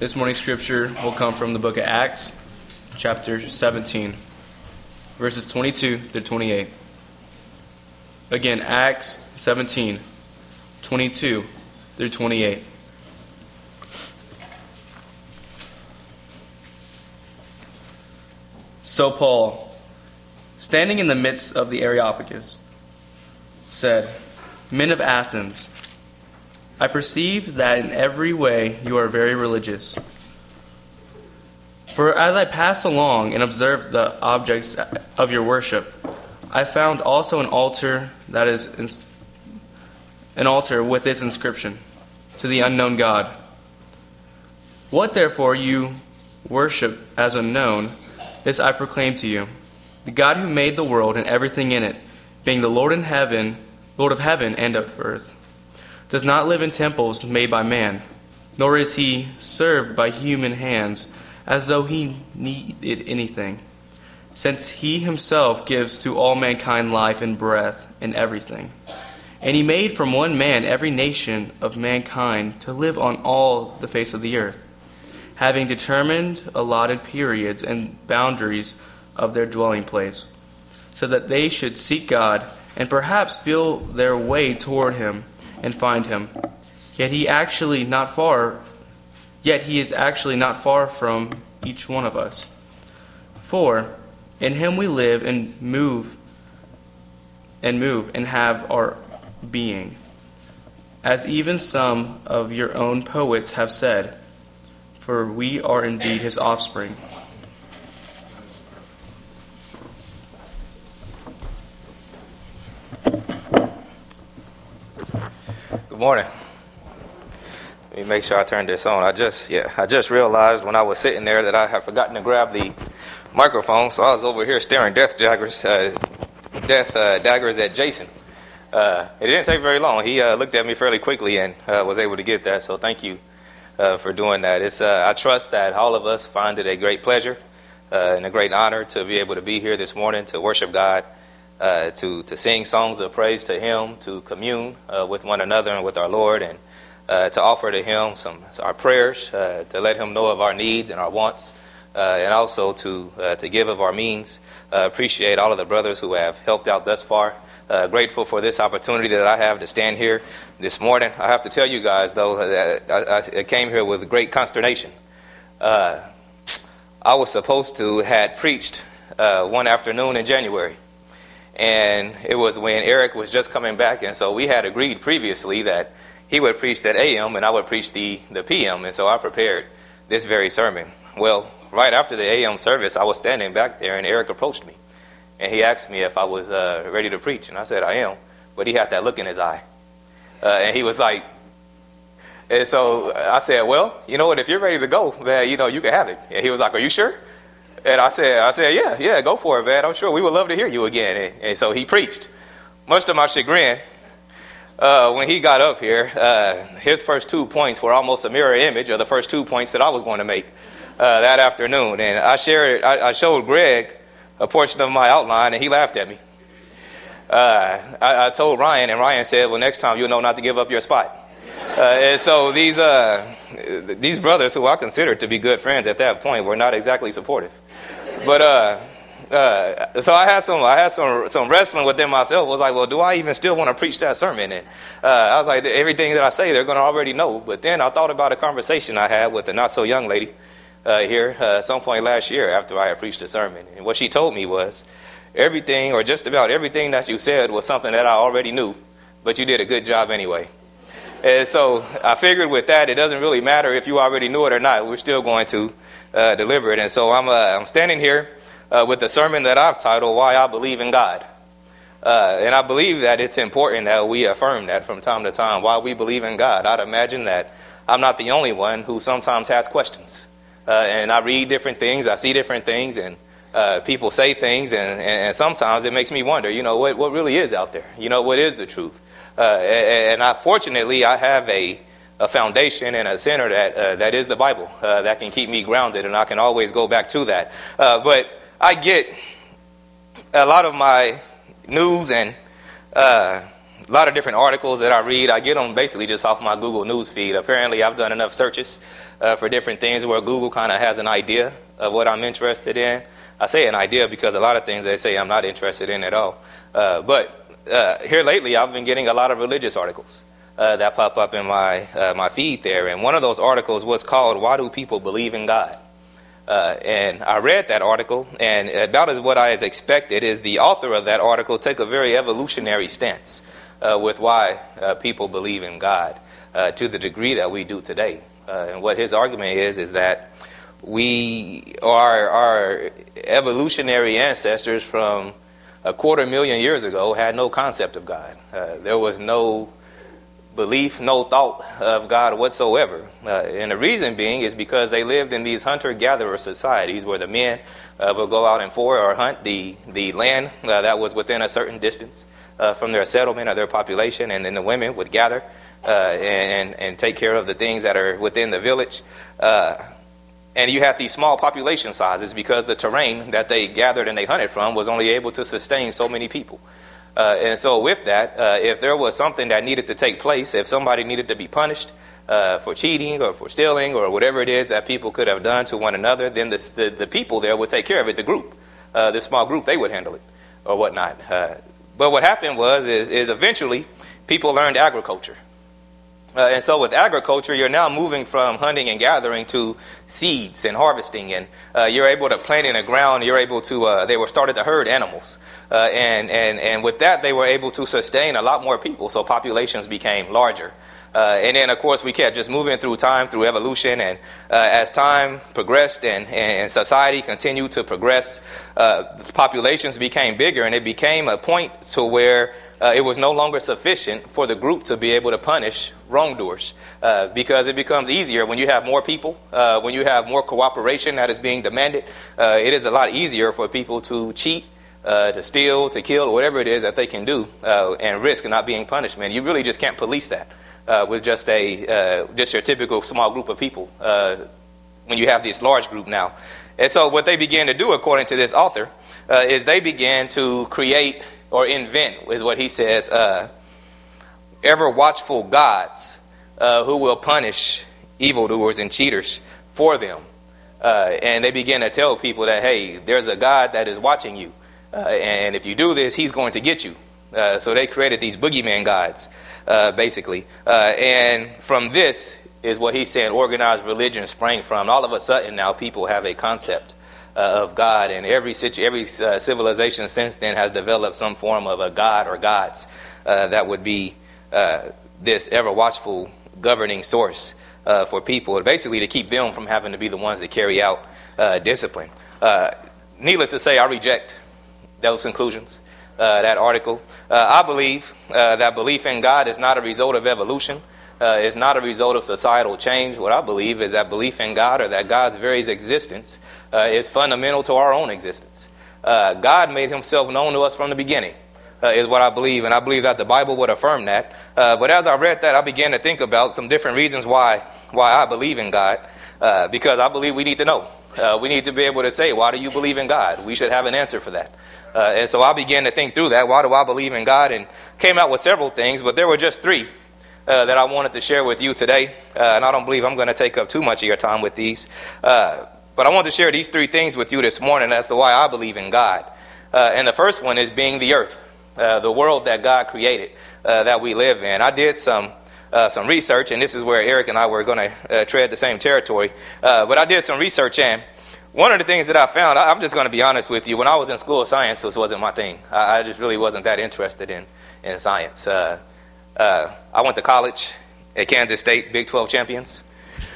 This morning's scripture will come from the book of Acts, chapter 17, verses 22 to 28. Again, Acts 17, 22 through 28. So Paul, standing in the midst of the Areopagus, said, "Men of Athens, I perceive that in every way you are very religious. For as I passed along and observed the objects of your worship, I found also an altar an altar with its inscription, to the unknown God. What therefore you worship as unknown, this I proclaim to you: the God who made the world and everything in it, being the Lord of heaven and of earth, does not live in temples made by man, nor is he served by human hands as though he needed anything, since he himself gives to all mankind life and breath and everything. And he made from one man every nation of mankind to live on all the face of the earth, having determined allotted periods and boundaries of their dwelling place, so that they should seek God and perhaps feel their way toward him and find him. Yet he is actually not far from each one of us. For in him we live and move and have our being. As even some of your own poets have said, for we are indeed his offspring." Good morning. Let me make sure I turn this on. I just realized when I was sitting there that I had forgotten to grab the microphone, so I was over here staring death daggers at Jason. It didn't take very long. He looked at me fairly quickly and was able to get that. So thank you for doing that. I trust that all of us find it a great pleasure and a great honor to be able to be here this morning to worship God. To sing songs of praise to Him, to commune with one another and with our Lord, and to offer to Him our prayers, to let Him know of our needs and our wants, and also to give of our means. Appreciate all of the brothers who have helped out thus far. Grateful for this opportunity that I have to stand here this morning. I have to tell you guys, though, that I came here with great consternation. I was supposed to had preached one afternoon in January. And it was when Eric was just coming back, and so we had agreed previously that he would preach at AM and I would preach the PM, and so I prepared this very sermon. Well, right after the AM service, I was standing back there, and Eric approached me, and he asked me if I was ready to preach, and I said I am, but he had that look in his eye, and he was like, and so I said, well, you know what, if you're ready to go, man, you can have it. And he was like, are you sure? And I said, yeah, go for it, man. I'm sure we would love to hear you again. And so he preached. Much to my chagrin, when he got up here, his first 2 points were almost a mirror image of the first 2 points that I was going to make that afternoon. And I showed Greg a portion of my outline, and he laughed at me. I told Ryan, and Ryan said, well, next time you'll know not to give up your spot. And so these brothers, who I considered to be good friends at that point, were not exactly supportive. But so I had some wrestling within myself. I was like, well, do I even still want to preach that sermon? And I was like, everything that I say, they're going to already know. But then I thought about a conversation I had with a not so young lady here at some point last year after I had preached the sermon. And what she told me was, everything, or just about everything that you said, was something that I already knew, but you did a good job anyway. And so I figured with that, it doesn't really matter if you already knew it or not. We're still going to deliver it. And so I'm standing here with the sermon that I've titled, Why I Believe in God. And I believe that it's important that we affirm that from time to time, why we believe in God. I'd imagine that I'm not the only one who sometimes has questions. And I read different things, I see different things, and people say things, and sometimes it makes me wonder, what really is out there? What is the truth? And fortunately, I have a foundation and a center that is the Bible that can keep me grounded, and I can always go back to that. But I get a lot of my news and lot of different articles that I read. I get them basically just off my Google News feed. Apparently, I've done enough searches for different things where Google kind of has an idea of what I'm interested in. I say an idea because a lot of things they say I'm not interested in at all. But here lately, I've been getting a lot of religious articles that pop up in my feed there. And one of those articles was called, "Why Do People Believe in God?" And I read that article, and about as what I had expected is the author of that article took a very evolutionary stance with why people believe in God to the degree that we do today. And what his argument is that our evolutionary ancestors from 250,000 years ago had no concept of God. There was no belief, no thought of God whatsoever. And the reason being is because they lived in these hunter-gatherer societies where the men would go out and forage or hunt the land that was within a certain distance from their settlement or their population, and then the women would gather and take care of the things that are within the village. And you have these small population sizes because the terrain that they gathered and they hunted from was only able to sustain so many people. And so with that, if there was something that needed to take place, if somebody needed to be punished for cheating or for stealing or whatever it is that people could have done to one another, then the people there would take care of it, the group, the small group, they would handle it or whatnot. But what happened is eventually people learned agriculture. And so with agriculture, you're now moving from hunting and gathering to seeds and harvesting, and you're able to plant in the ground. You're able to. They were started to herd animals, and with that, they were able to sustain a lot more people. So populations became larger. And then, of course, we kept just moving through time, through evolution. And as time progressed and society continued to progress, populations became bigger. And it became a point to where it was no longer sufficient for the group to be able to punish wrongdoers. Because it becomes easier when you have more people, when you have more cooperation that is being demanded. It is a lot easier for people to cheat, to steal, to kill, whatever it is that they can do, and risk not being punished. Man, you really just can't police that. With just your typical small group of people when you have this large group now. And so what they began to do, according to this author, is they began to create or invent, is what he says, ever watchful gods who will punish evildoers and cheaters for them. And they began to tell people that, hey, there's a God that is watching you. And if you do this, he's going to get you. So they created these boogeyman gods, basically. And from this is what he's saying organized religion sprang from. All of a sudden now people have a concept of God, and every civilization since then has developed some form of a god or gods that would be this ever-watchful governing source for people, basically to keep them from having to be the ones that carry out discipline. Needless to say, I reject those conclusions. That article. I believe that belief in God is not a result of evolution. It's not a result of societal change. What I believe is that belief in God, or that God's very existence, is fundamental to our own existence. God made himself known to us from the beginning, is what I believe. And I believe that the Bible would affirm that. But as I read that, I began to think about some different reasons why I believe in God. Because I believe we need to know. We need to be able to say, why do you believe in God? We should have an answer for that. And so I began to think through that. Why do I believe in God? And came out with several things, but there were just three that I wanted to share with you today. And I don't believe I'm going to take up too much of your time with these. But I want to share these three things with you this morning as to why I believe in God. And the first one is being the earth, the world that God created, that we live in. I did some research, and this is where Eric and I were going to tread the same territory. But I did some research, and one of the things that I found, I'm just going to be honest with you, when I was in school, science wasn't my thing. I just really wasn't that interested in science. I went to college at Kansas State, Big 12 champions.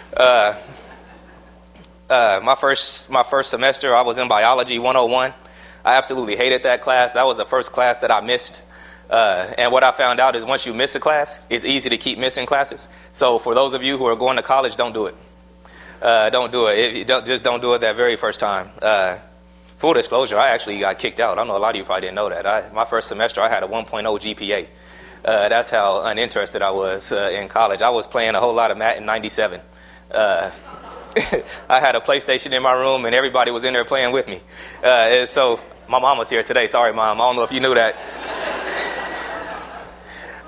My first semester, I was in Biology 101. I absolutely hated that class. That was the first class that I missed. And what I found out is once you miss a class, it's easy to keep missing classes. So for those of you who are going to college, don't do it. Don't do it. Just don't do it that very first time. Full disclosure, I actually got kicked out. I know a lot of you probably didn't know that. My first semester, I had a 1.0 GPA. That's how uninterested I was in college. I was playing a whole lot of Madden 97. I had a PlayStation in my room, and everybody was in there playing with me. And so my mom was here today. Sorry, Mom. I don't know if you knew that.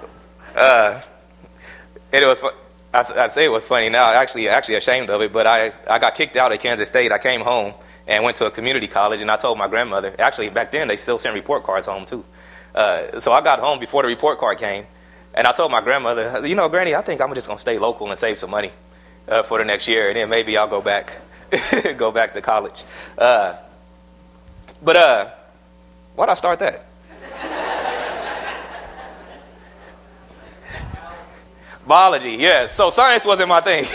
And it was, I say it was funny now, actually ashamed of it, but I got kicked out of Kansas State. I came home and went to a community college, and I told my grandmother, actually back then they still sent report cards home too. So I got home before the report card came, and I told my grandmother, you know, Granny, I think I'm just going to stay local and save some money for the next year, and then maybe I'll go back to college. But why'd I start that? Biology, yes. So science wasn't my thing.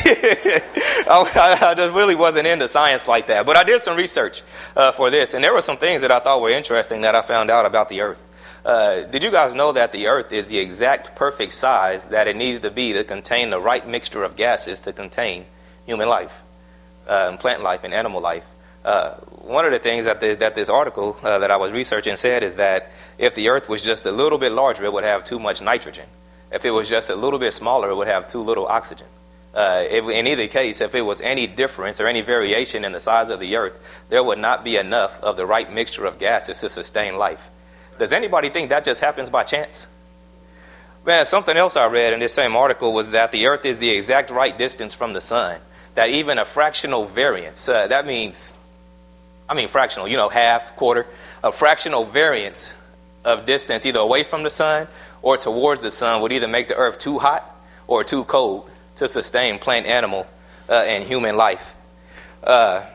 I just really wasn't into science like that. But I did some research for this, and there were some things that I thought were interesting that I found out about the Earth. Did you guys know that the Earth is the exact perfect size that it needs to be to contain the right mixture of gases to contain human life, plant life, and animal life? One of the things that this article that I was researching said is that if the Earth was just a little bit larger, it would have too much nitrogen. If it was just a little bit smaller, it would have too little oxygen. In either case, if it was any difference or any variation in the size of the Earth, there would not be enough of the right mixture of gases to sustain life. Does anybody think that just happens by chance? Man, something else I read in this same article was that the Earth is the exact right distance from the sun. That even a fractional variance, that means, fractional, half, quarter, a fractional variance of distance either away from the sun or towards the sun would either make the Earth too hot or too cold to sustain plant, animal, and human life. The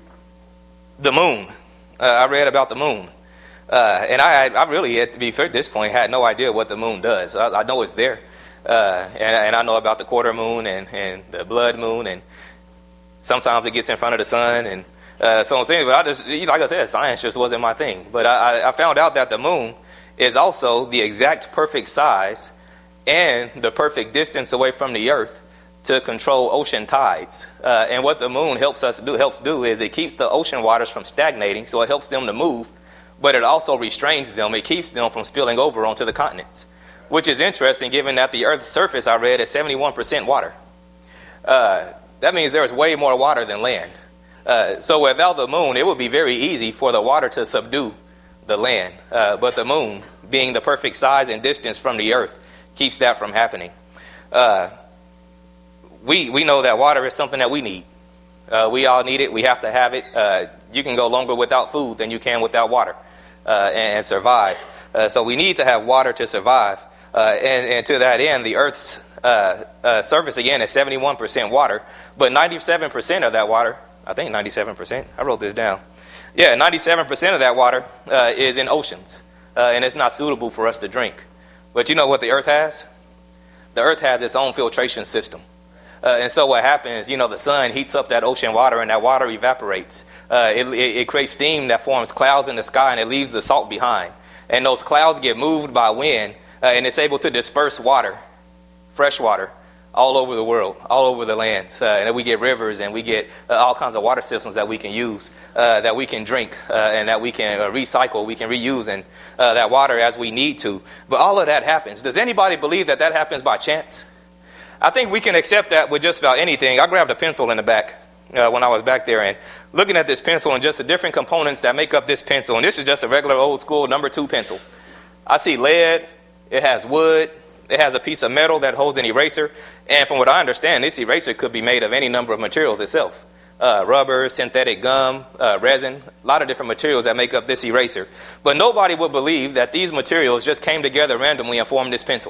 moon. I read about the moon. And I really, to be fair at this point, had no idea what the moon does. I know it's there. And I know about the quarter moon and the blood moon. And sometimes it gets in front of the sun and some things. But I just, like I said, science just wasn't my thing. But I found out that the moon is also the exact perfect size and the perfect distance away from the Earth to control ocean tides. And what the moon helps do is it keeps the ocean waters from stagnating, so it helps them to move, but it also restrains them. It keeps them from spilling over onto the continents, which is interesting given that the Earth's surface, I read, is 71% water. That means there's way more water than land. So without the moon, it would be very easy for the water to subdue the land, but the moon, being the perfect size and distance from the Earth, keeps that from happening. We know that water is something that we need. We all need it. We have to have it. You can go longer without food than you can without water and survive. So we need to have water to survive. And to that end, the Earth's surface, again, is 71% water, but 97% of that water, I think 97%, I wrote this down. Yeah, 97% of that water is in oceans, and it's not suitable for us to drink. But you know what the Earth has? The Earth has its own filtration system. And so what happens, the sun heats up that ocean water, and that water evaporates. It creates steam that forms clouds in the sky, and it leaves the salt behind. And those clouds get moved by wind, and it's able to disperse water, fresh water, all over the world, all over the lands. And we get rivers, and we get all kinds of water systems that we can use, that we can drink, and that we can recycle, we can reuse and that water as we need to. But all of that happens. Does anybody believe that happens by chance? I think we can accept that with just about anything. I grabbed a pencil in the back when I was back there and looking at this pencil and just the different components that make up this pencil. And this is just a regular old school number 2 pencil. I see lead, it has wood, it has a piece of metal that holds an eraser. And from what I understand, this eraser could be made of any number of materials itself. Rubber, synthetic gum, resin, a lot of different materials that make up this eraser. But nobody would believe that these materials just came together randomly and formed this pencil.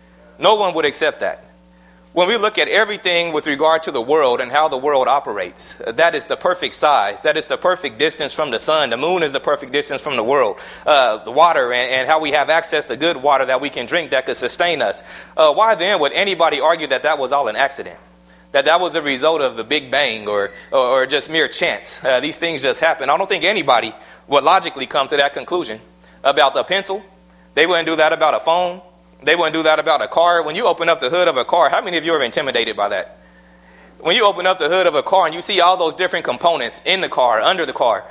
No one would accept that. When we look at everything with regard to the world and how the world operates, that is the perfect size. That is the perfect distance from the sun. The moon is the perfect distance from the world. The water and how we have access to good water that we can drink that could sustain us. Why then would anybody argue that was all an accident? That was a result of the Big Bang or just mere chance? These things just happen. I don't think anybody would logically come to that conclusion about the pencil. They wouldn't do that about a phone. They wouldn't do that about a car. When you open up the hood of a car, how many of you are intimidated by that? When you open up the hood of a car and you see all those different components in the car, under the car,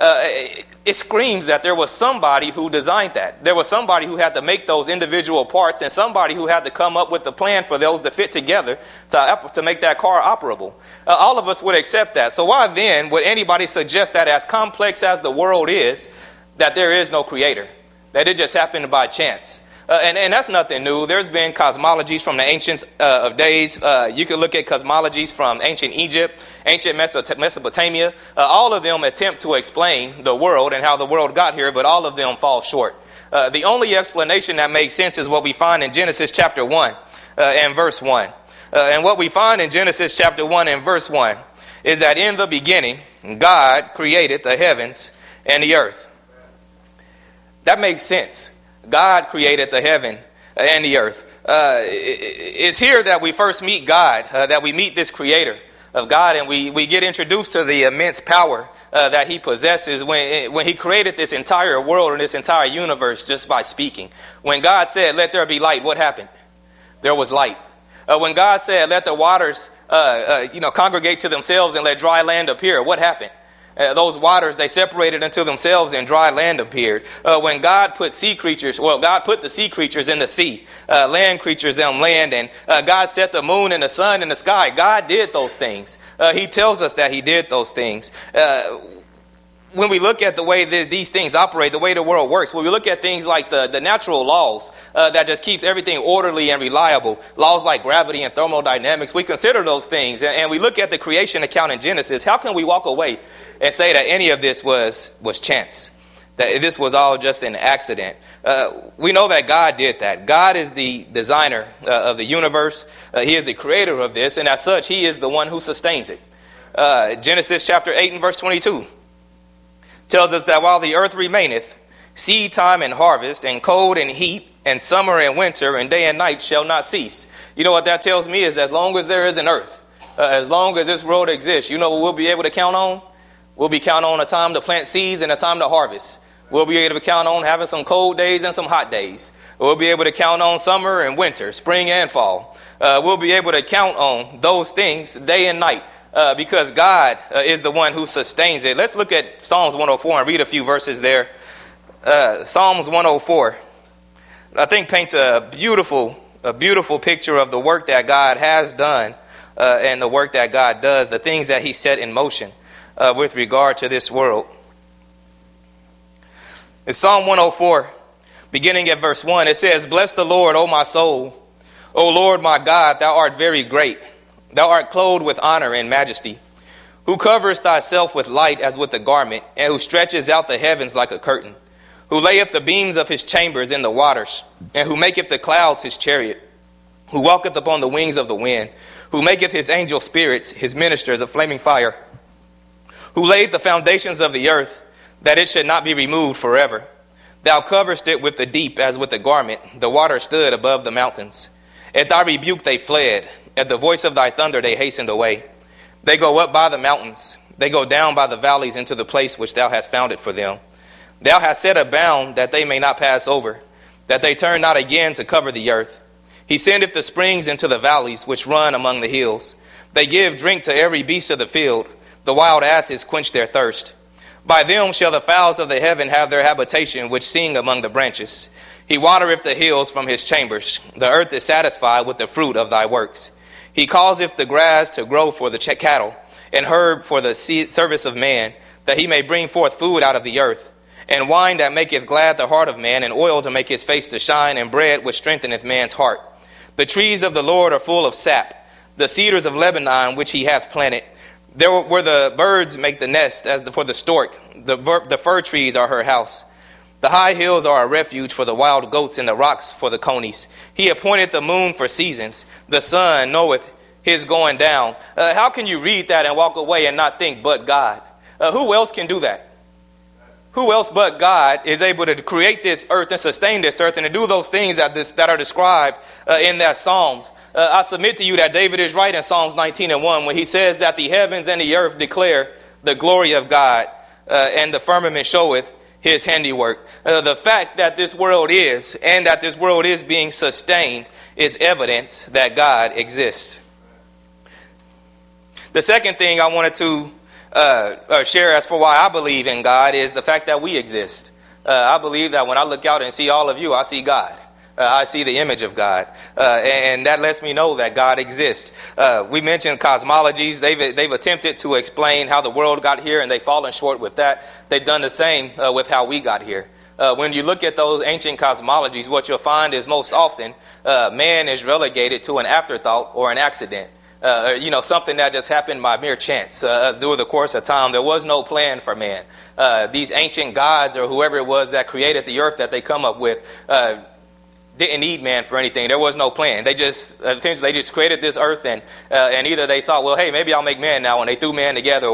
it screams that there was somebody who designed that. There was somebody who had to make those individual parts and somebody who had to come up with the plan for those to fit together to make that car operable. All of us would accept that. So why then would anybody suggest that as complex as the world is, that there is no creator, that it just happened by chance? And that's nothing new. There's been cosmologies from the ancients of days. You can look at cosmologies from ancient Egypt, ancient Mesopotamia. All of them attempt to explain the world and how the world got here, but all of them fall short. The only explanation that makes sense is what we find in Genesis chapter 1 and verse 1. And what we find in Genesis chapter 1 and verse 1 is that in the beginning, God created the heavens and the earth. That makes sense. God created the heaven and the earth. It's here that we first meet God, that we meet this creator of God, and we get introduced to the immense power that he possesses when he created this entire world and this entire universe just by speaking. When God said, "Let there be light," what happened? There was light. When God said, "Let the waters congregate to themselves and let dry land appear," what happened? Those waters, they separated unto themselves and dry land appeared. When God put God put the sea creatures in the sea, land creatures on land, and God set the moon and the sun in the sky. God did those things. He tells us that he did those things. When we look at the way these things operate, the way the world works, when we look at things like the natural laws that just keeps everything orderly and reliable, laws like gravity and thermodynamics, we consider those things, and we look at the creation account in Genesis. How can we walk away and say that any of this was chance, that this was all just an accident? We know that God did that. God is the designer of the universe. He is the creator of this, and as such, he is the one who sustains it. Genesis chapter 8 and verse 22 tells us that while the earth remaineth, seed time and harvest, and cold and heat, and summer and winter, and day and night shall not cease. You know what that tells me is as long as there is an earth, as long as this world exists, you know what we'll be able to count on? We'll be counting on a time to plant seeds and a time to harvest. We'll be able to count on having some cold days and some hot days. We'll be able to count on summer and winter, spring and fall. We'll be able to count on those things day and night. Because God is the one who sustains it. Let's look at Psalms 104 and read a few verses there. Psalms 104, I think, paints a beautiful picture of the work that God has done and the work that God does, the things that he set in motion with regard to this world. In Psalm 104, beginning at verse 1, it says, "Bless the Lord, O my soul. O Lord my God, thou art very great. Thou art clothed with honor and majesty, who coverest thyself with light as with a garment, and who stretches out the heavens like a curtain, who layeth the beams of his chambers in the waters, and who maketh the clouds his chariot, who walketh upon the wings of the wind, who maketh his angel spirits his ministers of flaming fire, who laid the foundations of the earth, that it should not be removed forever. Thou coverest it with the deep as with a garment, the water stood above the mountains. At thy rebuke they fled. At the voice of thy thunder they hastened away. They go up by the mountains. They go down by the valleys into the place which thou hast founded for them. Thou hast set a bound that they may not pass over, that they turn not again to cover the earth. He sendeth the springs into the valleys which run among the hills. They give drink to every beast of the field. The wild asses quench their thirst. By them shall the fowls of the heaven have their habitation, which sing among the branches. He watereth the hills from his chambers. The earth is satisfied with the fruit of thy works. He causeth the grass to grow for the cattle, and herb for the service of man, that he may bring forth food out of the earth, and wine that maketh glad the heart of man, and oil to make his face to shine, and bread which strengtheneth man's heart. The trees of the Lord are full of sap, the cedars of Lebanon which he hath planted. There where the birds make the nest, as for the stork, the fir trees are her house. The high hills are a refuge for the wild goats, and the rocks for the conies. He appointed the moon for seasons. The sun knoweth his going down. How can you read that and walk away and not think, but God? Who else can do that? Who else but God is able to create this earth and sustain this earth and to do those things that are described in that psalm? I submit to you that David is right in Psalms 19 and 1 when he says that the heavens and the earth declare the glory of God, and the firmament showeth his handiwork. The fact that this world is, and that this world is being sustained, is evidence that God exists. The second thing I wanted to share as for why I believe in God is the fact that we exist. I believe that when I look out and see all of you, I see God. I see the image of God, and that lets me know that God exists. We mentioned cosmologies. They've attempted to explain how the world got here, and they've fallen short with that. They've done the same with how we got here. When you look at those ancient cosmologies, what you'll find is most often man is relegated to an afterthought or an accident. Something that just happened by mere chance through the course of time. There was no plan for man. These ancient gods or whoever it was that created the earth that they come up with didn't need man for anything. There was no plan. They just created this earth, and either they thought, well, hey, maybe I'll make man now, and they threw man together,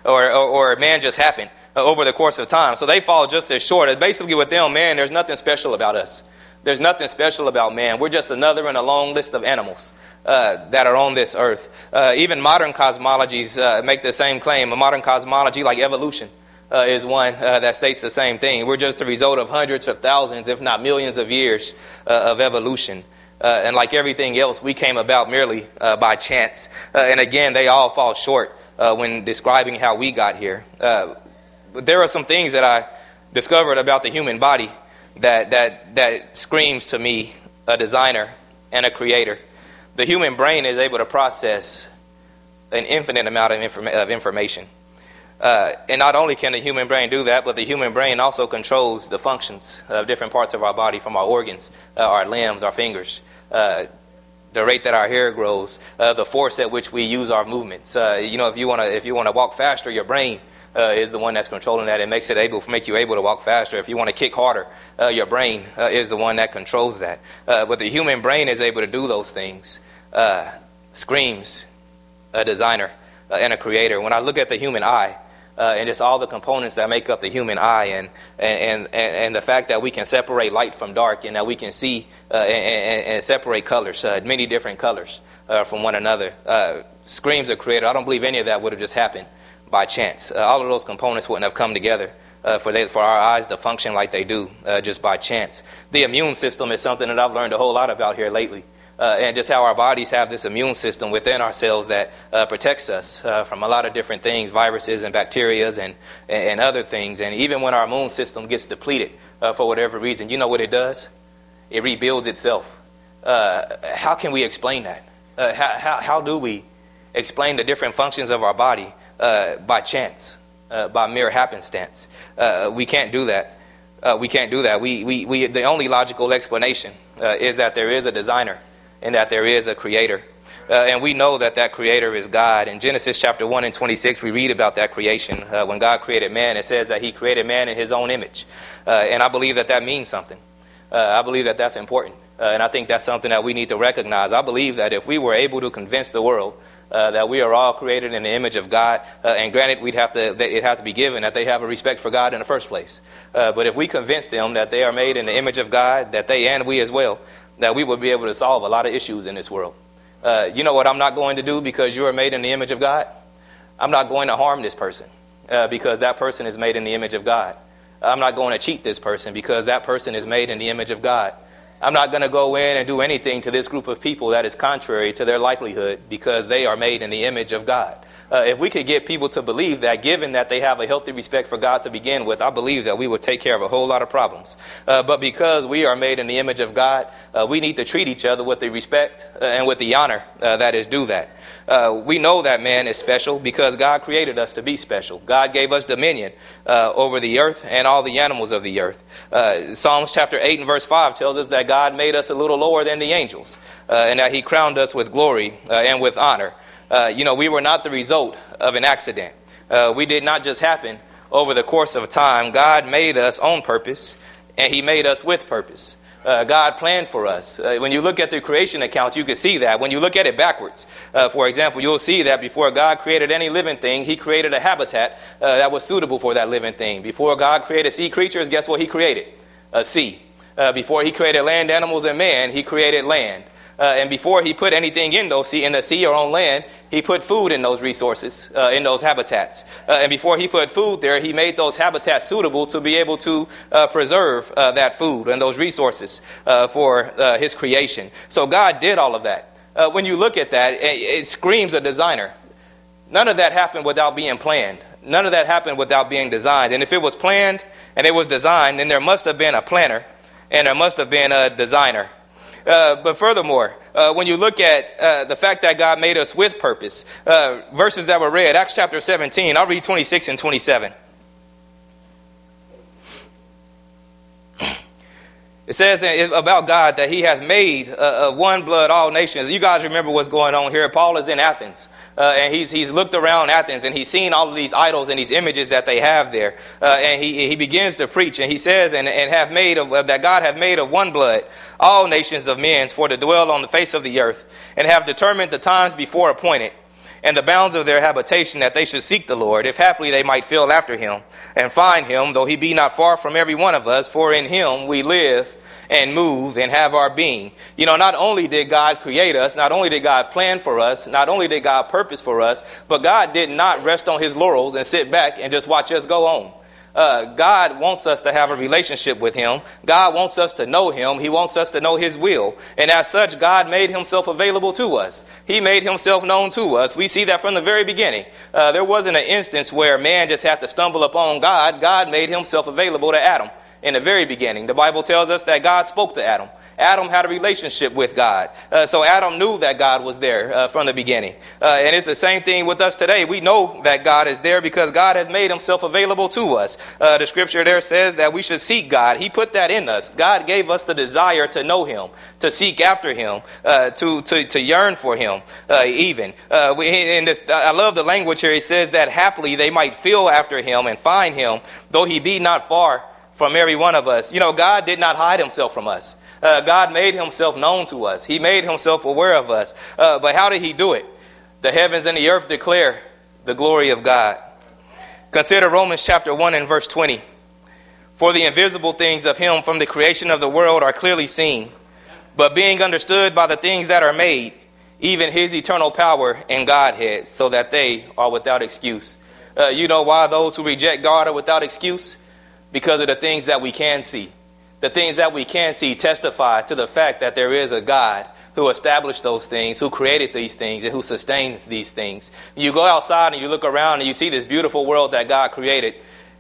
or man just happened over the course of time. So they fall just as short. Basically, with them, man, there's nothing special about us. There's nothing special about man. We're just another in a long list of animals that are on this earth. Even modern cosmologies make the same claim. A modern cosmology like evolution is one that states the same thing. We're just the result of hundreds of thousands, if not millions of years of evolution. And like everything else, we came about merely by chance. And again, they all fall short when describing how we got here. But there are some things that I discovered about the human body that screams to me a designer and a creator. The human brain is able to process an infinite amount of information. And not only can the human brain do that, but the human brain also controls the functions of different parts of our body, from our organs, our limbs, our fingers, the rate that our hair grows, the force at which we use our movements. If you want to walk faster, your brain is the one that's controlling that. It make you able to walk faster. If you want to kick harder, your brain is the one that controls that. But the human brain is able to do those things. Screams a designer and a creator. When I look at the human eye, and just all the components that make up the human eye, and the fact that we can separate light from dark, and that we can see and separate colors, many different colors from one another, screams a creator. I don't believe any of that would have just happened by chance. All of those components wouldn't have come together for our eyes to function like they do just by chance. The immune system is something that I've learned a whole lot about here lately. And just how our bodies have this immune system within ourselves that protects us from a lot of different things, viruses and bacteria and other things. And even when our immune system gets depleted for whatever reason, you know what it does? It rebuilds itself. How can we explain that? How do we explain the different functions of our body by chance, by mere happenstance? We can't do that. We can't do that. The only logical explanation is that there is a designer, and that there is a creator. And we know that creator is God. In Genesis chapter 1 and 26, we read about that creation. When God created man, it says that he created man in his own image. And I believe that means something. I believe that that's important. And I think that's something that we need to recognize. I believe that if we were able to convince the world that we are all created in the image of God, and granted, it'd have to be given that they have a respect for God in the first place. But if we convince them that they are made in the image of God, that they and we as well, that we will be able to solve a lot of issues in this world. You know what I'm not going to do because you are made in the image of God? I'm not going to harm this person because that person is made in the image of God. I'm not going to cheat this person because that person is made in the image of God. I'm not going to go in and do anything to this group of people that is contrary to their livelihood because they are made in the image of God. If we could get people to believe that, given that they have a healthy respect for God to begin with, I believe that we would take care of a whole lot of problems. But because we are made in the image of God, we need to treat each other with the respect and with the honor that is due that. We know that man is special because God created us to be special. God gave us dominion over the earth and all the animals of the earth. Psalms chapter 8 and verse 5 tells us that God made us a little lower than the angels and that he crowned us with glory and with honor. We were not the result of an accident. We did not just happen over the course of time. God made us on purpose, and he made us with purpose. God planned for us. When you look at the creation account, you can see that. When you look at it backwards, for example, you'll see that before God created any living thing, he created a habitat that was suitable for that living thing. Before God created sea creatures, guess what he created? A sea. Before he created land animals and man, he created land. And before he put anything in the sea or on land, he put food in those resources, in those habitats. And before he put food there, he made those habitats suitable to be able to preserve that food and those resources for his creation. So God did all of that. When you look at that, it screams a designer. None of that happened without being planned. None of that happened without being designed. And if it was planned and it was designed, then there must have been a planner and there must have been a designer. But furthermore, when you look at the fact that God made us with purpose, verses that were read, Acts chapter 17, I'll read 26 and 27. It says about God that he hath made of one blood all nations. You guys remember what's going on here. Paul is in Athens, and he's looked around Athens, and he's seen all of these idols and these images that they have there. And he begins to preach, and he says, and have made that God hath made of one blood all nations of men for to dwell on the face of the earth, and have determined the times before appointed, and the bounds of their habitation, that they should seek the Lord, if haply they might feel after him, and find him, though he be not far from every one of us, for in him we live and move and have our being. You know, not only did God create us, not only did God plan for us, not only did God purpose for us, but God did not rest on his laurels and sit back and just watch us go on. God wants us to have a relationship with him. God wants us to know him. He wants us to know his will. And as such, God made himself available to us. He made himself known to us. We see that from the very beginning. There wasn't an instance where man just had to stumble upon God. God made himself available to Adam. In the very beginning, the Bible tells us that God spoke to Adam. Adam had a relationship with God. So Adam knew that God was there from the beginning. And it's the same thing with us today. We know that God is there because God has made himself available to us. The scripture there says that we should seek God. He put that in us. God gave us the desire to know him, to seek after him, to yearn for him even. I love the language here. He says that haply they might feel after him and find him, though he be not far from every one of us. You know, God did not hide himself from us. God made himself known to us. He made himself aware of us. But how did he do it? The heavens and the earth declare the glory of God. Consider Romans chapter 1 and verse 20. For the invisible things of him from the creation of the world are clearly seen, but being understood by the things that are made, even his eternal power and Godhead, so that they are without excuse. You know why those who reject God are without excuse? Because of the things that we can see. The things that we can see testify to the fact that there is a God who established those things, who created these things, and who sustains these things. You go outside and you look around and you see this beautiful world that God created.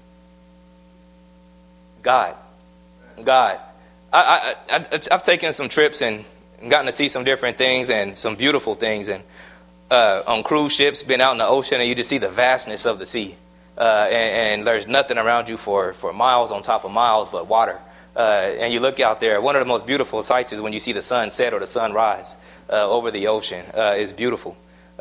God. I've taken some trips and gotten to see some different things and some beautiful things. And on cruise ships, been out in the ocean, and you just see the vastness of the sea. And there's nothing around you for miles on top of miles but water. And you look out there. One of the most beautiful sights is when you see the sun set or the sun rise over the ocean. It's beautiful.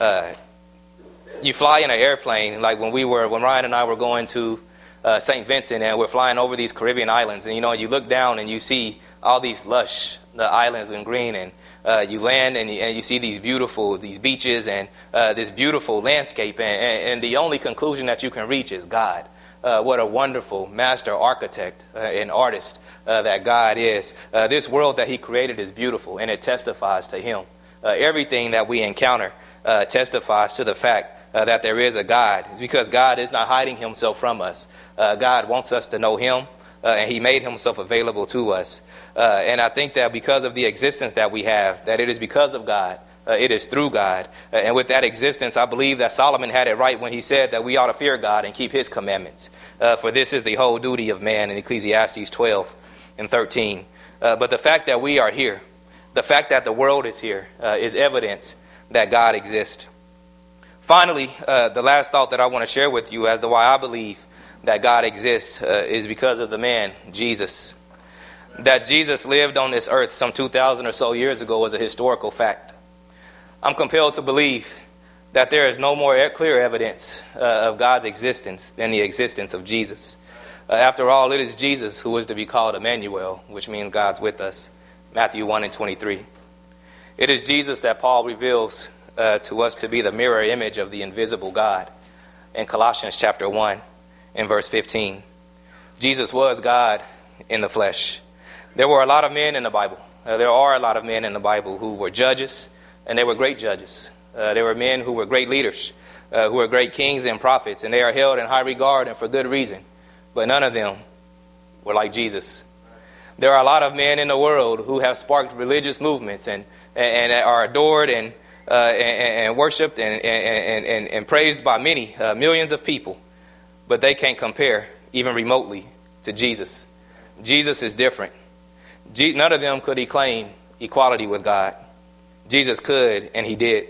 You fly in an airplane, like when Ryan and I were going to St. Vincent, and we're flying over these Caribbean islands. And, you know, you look down and you see all these lush, the islands in green, and you land and you see these beaches and this beautiful landscape, and the only conclusion that you can reach is God. What a wonderful master architect and artist that God is. This world that he created is beautiful, and it testifies to him. Everything that we encounter testifies to the fact that there is a God. It's because God is not hiding himself from us. God wants us to know him. And he made himself available to us. And I think that because of the existence that we have, that it is because of God. It is through God. And with that existence, I believe that Solomon had it right when he said that we ought to fear God and keep his commandments. For this is the whole duty of man in Ecclesiastes 12 and 13. But the fact that we are here, the fact that the world is here, is evidence that God exists. Finally, the last thought that I want to share with you as to why I believe that God exists is because of the man, Jesus. That Jesus lived on this earth some 2,000 or so years ago is a historical fact. I'm compelled to believe that there is no more clear evidence of God's existence than the existence of Jesus. After all, it is Jesus who is to be called Emmanuel, which means God's with us. Matthew 1 and 23. It is Jesus that Paul reveals to us to be the mirror image of the invisible God in Colossians chapter 1. In verse 15, Jesus was God in the flesh. There were a lot of men in the Bible. There are a lot of men in the Bible who were judges, and they were great judges. There were men who were great leaders, who were great kings and prophets, and they are held in high regard and for good reason. But none of them were like Jesus. There are a lot of men in the world who have sparked religious movements and are adored and worshipped and praised by many, millions of people. But they can't compare, even remotely, to Jesus. Jesus is different. None of them could claim equality with God. Jesus could, and he did.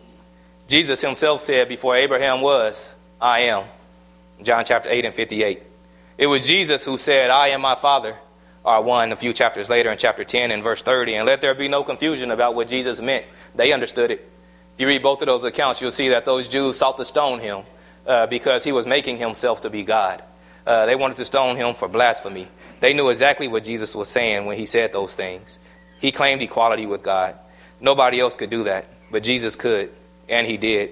Jesus himself said, before Abraham was, I am. John chapter 8 and 58. It was Jesus who said, I and my Father are one a few chapters later in chapter 10 and verse 30. And let there be no confusion about what Jesus meant. They understood it. If you read both of those accounts, you'll see that those Jews sought to stone him because he was making himself to be God. They wanted to stone him for blasphemy. They knew exactly what Jesus was saying when he said those things. He claimed equality with God. Nobody else could do that, but Jesus could, and he did.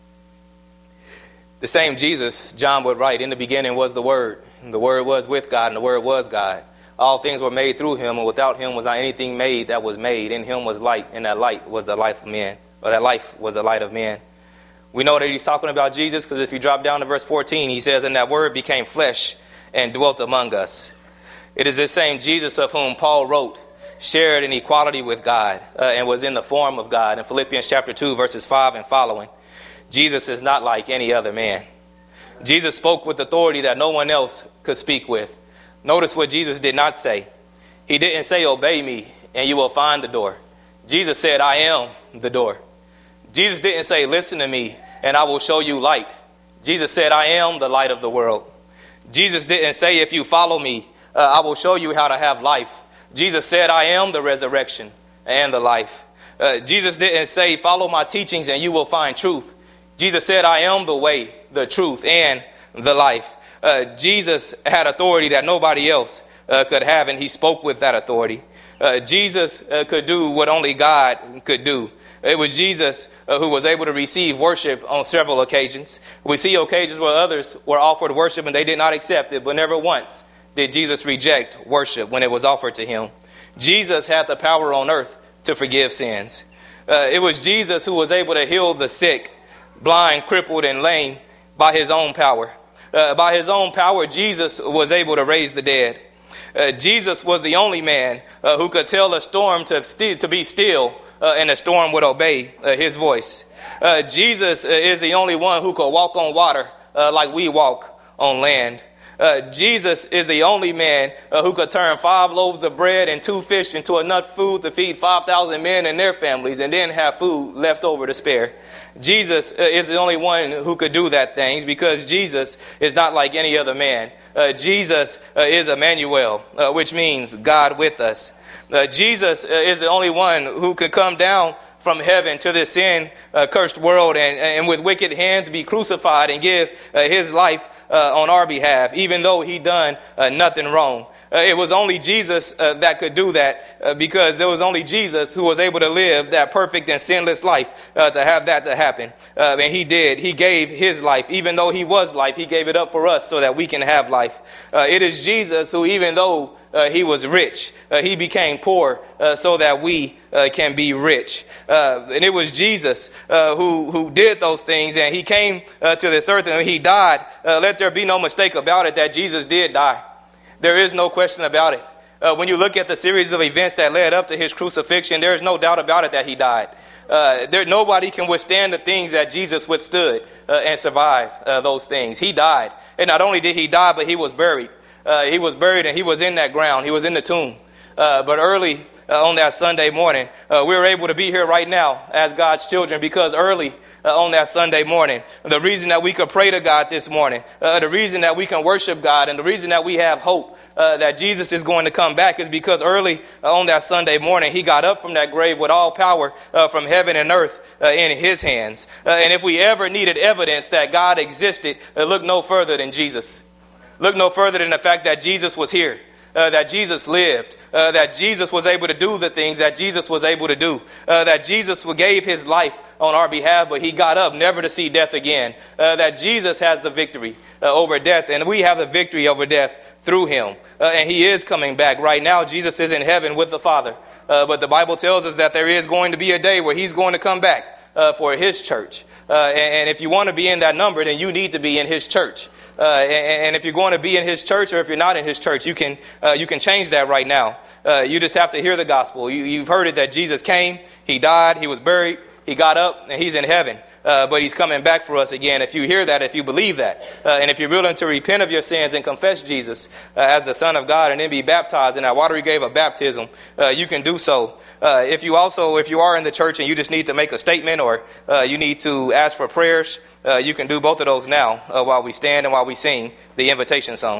The same Jesus, John would write, in the beginning was the Word, and the Word was with God, and the Word was God. All things were made through him, and without him was not anything made that was made. In him was light, and that light was the life of men, or that life was the light of men. We know that he's talking about Jesus because if you drop down to verse 14, he says, and that Word became flesh and dwelt among us. It is this same Jesus of whom Paul wrote, shared in equality with God and was in the form of God. In Philippians chapter 2, verses 5 and following, Jesus is not like any other man. Jesus spoke with authority that no one else could speak with. Notice what Jesus did not say. He didn't say, obey me and you will find the door. Jesus said, I am the door. Jesus didn't say, listen to me and I will show you light. Jesus said, I am the light of the world. Jesus didn't say, if you follow me, I will show you how to have life. Jesus said, I am the resurrection and the life. Jesus didn't say, follow my teachings and you will find truth. Jesus said, I am the way, the truth, and the life. Jesus had authority that nobody else could have, and he spoke with that authority. Jesus could do what only God could do. It was Jesus who was able to receive worship on several occasions. We see occasions where others were offered worship and they did not accept it, but never once did Jesus reject worship when it was offered to him. Jesus had the power on earth to forgive sins. It was Jesus who was able to heal the sick, blind, crippled, and lame by his own power. By his own power, Jesus was able to raise the dead. Jesus was the only man who could tell a storm to be still, and the storm would obey his voice. Jesus is the only one who could walk on water like we walk on land. Jesus is the only man who could turn 5 loaves of bread and 2 fish into enough food to feed 5,000 men and their families and then have food left over to spare. Jesus is the only one who could do that things because Jesus is not like any other man. Jesus is Emmanuel, which means God with us. Jesus is the only one who could come down from heaven to this sin-cursed world and with wicked hands be crucified and give his life on our behalf, even though he done nothing wrong. It was only Jesus that could do that because there was only Jesus who was able to live that perfect and sinless life to have that to happen. And he did. He gave his life. Even though he was life, he gave it up for us so that we can have life. It is Jesus who, even though he was rich, he became poor so that we can be rich. And it was Jesus who did those things. And he came to this earth and he died. Let there be no mistake about it that Jesus did die. There is no question about it. When you look at the series of events that led up to his crucifixion, there is no doubt about it that he died. Nobody can withstand the things that Jesus withstood and survive those things. He died. And not only did he die, but he was buried. He was buried and he was in that ground. He was in the tomb. But early on that Sunday morning, we're able to be here right now as God's children because early on that Sunday morning, the reason that we could pray to God this morning, the reason that we can worship God, and the reason that we have hope that Jesus is going to come back is because early on that Sunday morning, he got up from that grave with all power from heaven and earth in his hands. And if we ever needed evidence that God existed, look no further than Jesus. Look no further than the fact that Jesus was here. That Jesus lived, that Jesus was able to do the things that Jesus was able to do, that Jesus gave his life on our behalf, but he got up never to see death again, that Jesus has the victory over death, and we have the victory over death through him, and he is coming back. Right now, Jesus is in heaven with the Father, but the Bible tells us that there is going to be a day where he's going to come back for his church, and if you want to be in that number, then you need to be in his church. And if you're going to be in his church or if you're not in his church, you can change that right now. You just have to hear the gospel. You've heard it that Jesus came, he died, he was buried, he got up, and he's in heaven. But he's coming back for us again. If you hear that, if you believe that, and if you're willing to repent of your sins and confess Jesus as the Son of God and then be baptized in that watery grave of baptism, you can do so. If you are in the church and you just need to make a statement or you need to ask for prayers, you can do both of those now while we stand and while we sing the invitation song.